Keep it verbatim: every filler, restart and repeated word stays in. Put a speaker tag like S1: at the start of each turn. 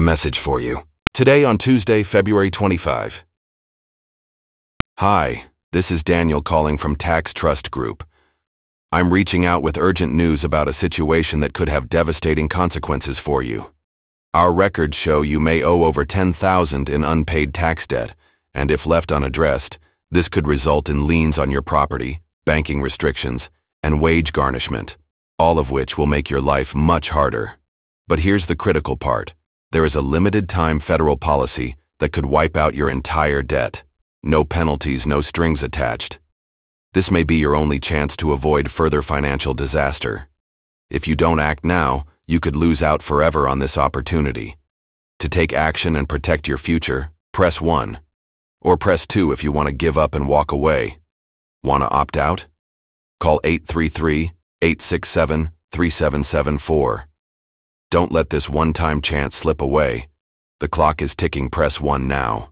S1: Message for you. Today on Tuesday, February twenty-fifth. Hi, this is Daniel calling from Tax Trust Group. I'm reaching out with urgent news about a situation that could have devastating consequences for you. Our records show you may owe over ten thousand dollars in unpaid tax debt, and if left unaddressed, this could result in liens on your property, banking restrictions, and wage garnishment, all of which will make your life much harder. But here's the critical part. There is a limited-time federal policy that could wipe out your entire debt. No penalties, no strings attached. This may be your only chance to avoid further financial disaster. If you don't act now, you could lose out forever on this opportunity. To take action and protect your future, press one. Or press two if you want to give up and walk away. Want to opt out? Call eight three three, eight six seven, three seven seven four. Don't let this one-time chance slip away. The clock is ticking. Press one now.